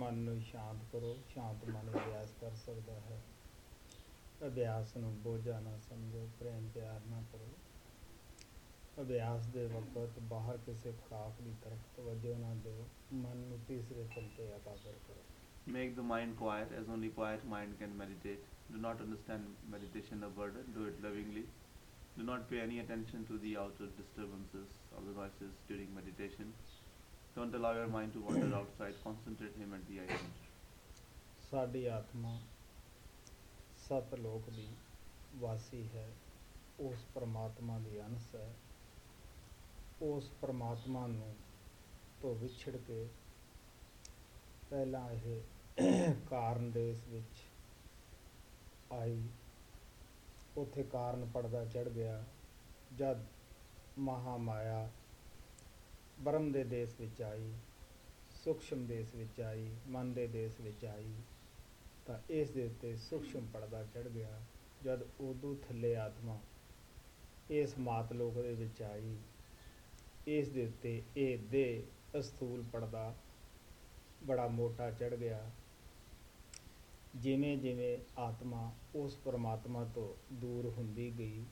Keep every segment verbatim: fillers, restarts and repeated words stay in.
ਮਨ ਨੂੰ ਸ਼ਾਂਤ ਕਰੋ। ਸ਼ਾਂਤ ਮਨ ਅਭਿਆਸ ਕਰ ਸਕਦਾ ਹੈ। ਅਭਿਆਸ ਨੂੰ ਬੋਝਾ ਨਾ ਸਮਝੋ, ਪ੍ਰੇਮ ਪਿਆਰ ਨਾ ਕਰੋ। ਅਭਿਆਸ ਦੇ ਵਕਤ ਬਾਹਰ ਕਿਸੇ ਖੁਰਾਕ ਦੀ ਤਰਫ ਤਵੱਜੋ ਨਾ ਦਿਓ। ਮਨ ਨੂੰ ਤੀਸਰੇ ਤਲ 'ਤੇ ਇਕਾਗਰ ਕਰੋ। Make the mind quiet, as only quiet mind can meditate. Do not understand meditation a burden, do it lovingly. Do not pay any attention to the outer disturbances or the noises during meditation. Don't allow your mind to wander outside, concentrate him at the eye center. ਸਾਡੀ ਆਤਮਾ ਸਤ ਲੋਕ ਦੀ ਵਾਸੀ ਹੈ, ਉਸ ਪਰਮਾਤਮਾ ਦੀ ਅੰਸ਼ ਹੈ। ਉਸ ਪਰਮਾਤਮਾ ਨੂੰ ਤੋਂ ਵਿਛੜ ਕੇ ਪਹਿਲਾਂ ਇਹ ਕਾਰਨ ਦੇਸ਼ ਵਿੱਚ ਆਈ, ਉੱਥੇ ਕਾਰਨ ਪੜਦਾ ਚੜ੍ਹ ਗਿਆ। ਜਦ ਮਹਾਮਾਇਆ ਬ੍ਰਹਮ ਦੇ ਦੇਸ਼ ਵਿੱਚ ਆਈ, ਸੂਖਸ਼ਮ ਦੇਸ਼ ਵਿੱਚ ਆਈ, ਮਨ ਦੇ ਦੇਸ਼ ਵਿੱਚ ਆਈ, ਤਾਂ ਇਸ ਦੇ ਉੱਤੇ ਸੂਖਸ਼ਮ ਪੜਦਾ ਚੜ੍ਹ ਗਿਆ। ਜਦ ਉਦੋਂ ਥੱਲੇ ਆਤਮਾ ਇਸ ਮਾਤਲੋਕ ਦੇ ਵਿੱਚ ਆਈ, ਇਸ ਦੇ ਉੱਤੇ ਇਹ ਦੇਹ ਅਸਥੂਲ ਪੜਦਾ ਬੜਾ ਮੋਟਾ ਚੜ੍ਹ ਗਿਆ। ਜਿਵੇਂ ਜਿਵੇਂ ਆਤਮਾ ਉਸ ਪਰਮਾਤਮਾ ਤੋਂ ਦੂਰ ਹੁੰਦੀ ਗਈ,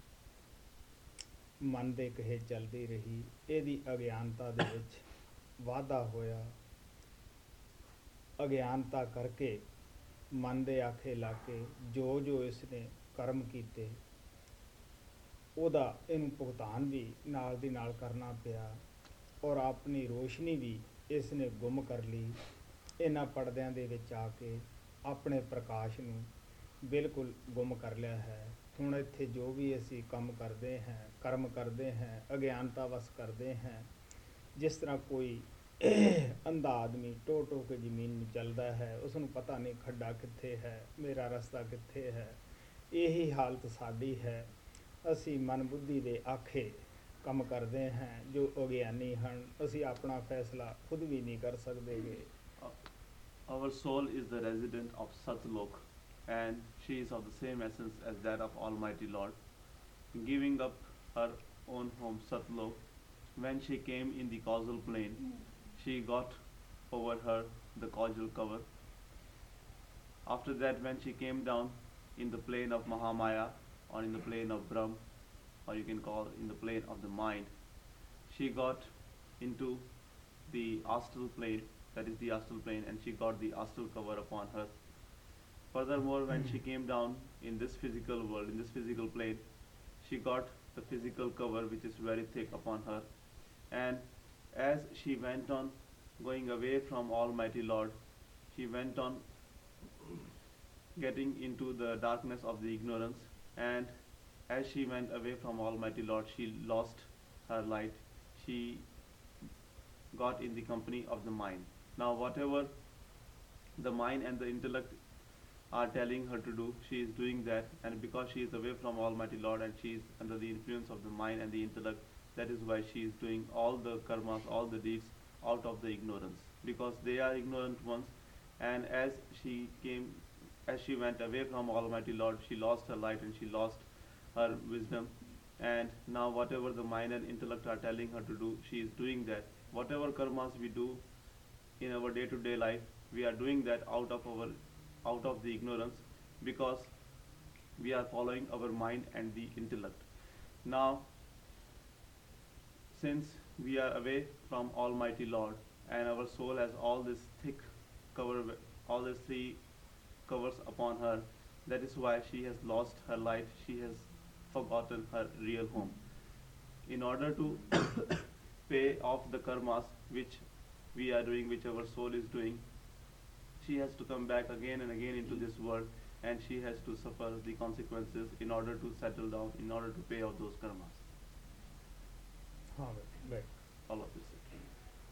ਮਨ ਦੇ ਕਹੇ ਚੱਲਦੀ ਰਹੀ, ਇਹਦੀ ਅਗਿਆਨਤਾ ਦੇ ਵਿੱਚ ਵਾਧਾ ਹੋਇਆ। ਅਗਿਆਨਤਾ ਕਰਕੇ ਮਨ ਦੇ ਆਖੇ ਲਾ ਕੇ ਜੋ ਜੋ ਇਸ ਨੇ ਕਰਮ ਕੀਤੇ, ਉਹਦਾ ਇਹਨੂੰ ਭੁਗਤਾਨ ਵੀ ਨਾਲ ਦੀ ਨਾਲ ਕਰਨਾ ਪਿਆ। ਔਰ ਆਪਣੀ ਰੋਸ਼ਨੀ ਵੀ ਇਸ ਨੇ ਗੁੰਮ ਕਰ ਲਈ। ਇਹਨਾਂ ਪਰਦਿਆਂ ਦੇ ਵਿੱਚ ਆ ਕੇ ਆਪਣੇ ਪ੍ਰਕਾਸ਼ ਨੂੰ ਬਿਲਕੁਲ ਗੁੰਮ ਕਰ ਲਿਆ ਹੈ। ਹੁਣ ਇੱਥੇ ਜੋ ਵੀ ਅਸੀਂ ਕੰਮ ਕਰਦੇ ਹਾਂ, ਕਰਮ ਕਰਦੇ ਹਾਂ, ਅਗਿਆਨਤਾ ਵਸ ਕਰਦੇ ਹਾਂ। ਜਿਸ ਤਰ੍ਹਾਂ ਕੋਈ ਅੰਧਾ ਆਦਮੀ ਟੋ ਟੋ ਕੇ ਜ਼ਮੀਨ ਨੂੰ ਚੱਲਦਾ ਹੈ, ਉਸ ਨੂੰ ਪਤਾ ਨਹੀਂ ਖੱਡਾ ਕਿੱਥੇ ਹੈ, ਮੇਰਾ ਰਸਤਾ ਕਿੱਥੇ ਹੈ। ਇਹੀ ਹਾਲਤ ਸਾਡੀ ਹੈ। ਅਸੀਂ ਮਨ ਬੁੱਧੀ ਦੇ ਆਖੇ ਕੰਮ ਕਰਦੇ ਹਾਂ। ਜੋ ਅਗਿਆਨੀ ਹਨ, ਅਸੀਂ ਆਪਣਾ ਫੈਸਲਾ ਖੁਦ ਵੀ ਨਹੀਂ ਕਰ ਸਕਦੇ ਗੇ। Our soul is the resident of Satlok, and she is of the same essence as that of Almighty Lord. Giving up her own home Satlok, when she came in the causal plane, she got over her the causal cover. After that, when she came down in the plane of Mahamaya, or in the plane of Brahm, or you can call in the plane of the mind, she got into the astral plane, that is the astral plane, and she got the astral cover upon her. Furthermore, when she came down in this physical world, in this physical plane, she got the physical cover which is very thick upon her. And as she went on going away from Almighty Lord, she went on getting into the darkness of the ignorance, and as she went away from Almighty Lord, she lost her light. She got in the company of the mind. Now whatever the mind and the intellect are telling her to do, she is doing that. And because she is away from Almighty Lord and she is under the influence of the mind and the intellect, that is why she is doing all the karmas, all the deeds out of the ignorance, because they are ignorant ones. And as she came as she went away from Almighty Lord, she lost her light and she lost her wisdom. And now whatever the mind and intellect are telling her to do, she is doing that. Whatever karmas we do in our day-to-day life, we are doing that out of our out of the ignorance, because we are following our mind and the intellect. Now, since we are away from Almighty Lord and our soul has all this thick cover, all these three covers upon her, that is why she has lost her light, she has forgotten her real home. In order to pay off the karmas which we are doing, which our soul is doing, she has to come back again and again into this world, and she has to suffer the consequences in order to settle down, in order to pay off those karmas. हाँ, All of this.